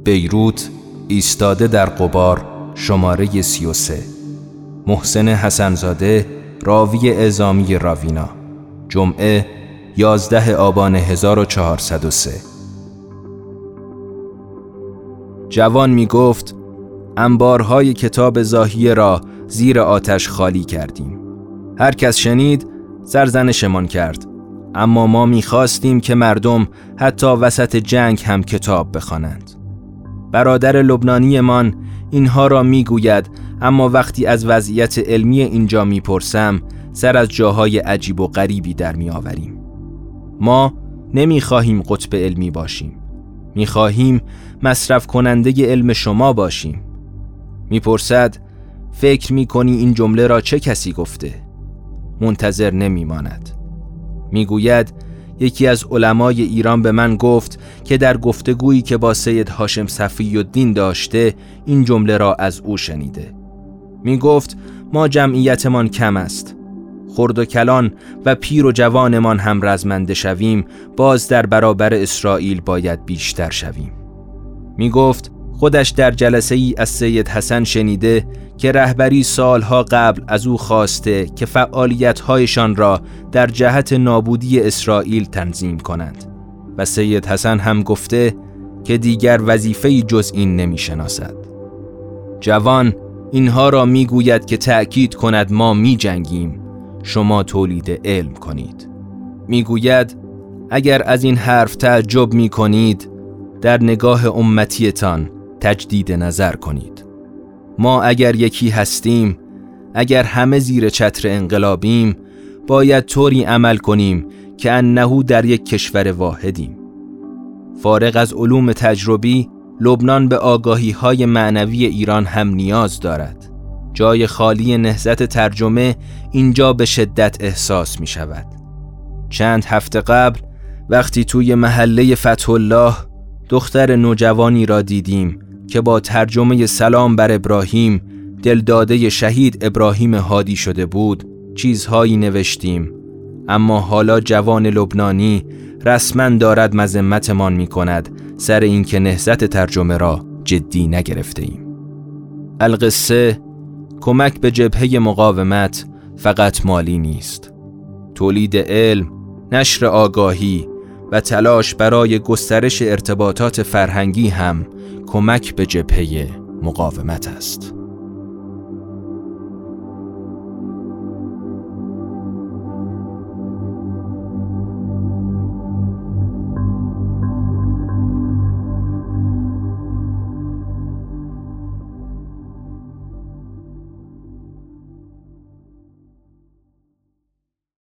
بیروت، ایستاده در غبار، شماره 33. محسن حسن‌زاده، راوی اعزامی راوینا. جمعه 11 آبان 1403. جوان می گفت انبارهای کتاب زاهیه را زیر آتش خالی کردیم. هر کس شنید سرزنشمان کرد، اما ما می خواستیم که مردم حتی وسط جنگ هم کتاب بخوانند. برادر لبنانی من اینها را می گوید، اما وقتی از وضعیت علمی اینجا می پرسم سر از جاهای عجیب و غریبی در می آوریم. ما نمی خواهیم قطب علمی باشیم، می خواهیم مصرف کننده علم شما باشیم. می پرسد فکر می کنی این جمله را چه کسی گفته؟ منتظر نمی ماند. می گوید یکی از علمای ایران به من گفت که در گفتگویی که با سید هاشم صفی‌الدین داشته این جمله را از او شنیده. می گفت ما جمعیتمان کم است، خرد و کلان و پیر و جوانمان هم رزمنده شویم، باز در برابر اسرائیل باید بیشتر شویم. می گفت خودش در جلسه ای از سید حسن شنیده که رهبری سالها قبل از او خواسته که فعالیت‌هایشان را در جهت نابودی اسرائیل تنظیم کنند و سید حسن هم گفته که دیگر وظیفه‌ای جز این نمی‌شناسد. جوان اینها را می‌گوید که تأکید کند ما می‌جنگیم، شما تولید علم کنید. می‌گوید اگر از این حرف تعجب می‌کنید، در نگاه امتیتان تجدید نظر کنید. ما اگر یکی هستیم، اگر همه زیر چتر انقلابیم، باید طوری عمل کنیم که انه در یک کشور واحدیم. فارغ از علوم تجربی، لبنان به آگاهی‌های معنوی ایران هم نیاز دارد. جای خالی نهضت ترجمه اینجا به شدت احساس می شود. چند هفته قبل وقتی توی محله فتح الله دختر نوجوانی را دیدیم که با ترجمه سلام بر ابراهیم دلداده شهید ابراهیم هادی شده بود، چیزهایی نوشتیم، اما حالا جوان لبنانی رسما دارد مذمتمان می کند سر اینکه نهضت ترجمه را جدی نگرفته ایم. القصه کمک به جبهه مقاومت فقط مالی نیست. تولید علم، نشر آگاهی و تلاش برای گسترش ارتباطات فرهنگی هم کمک به جبهه مقاومت است.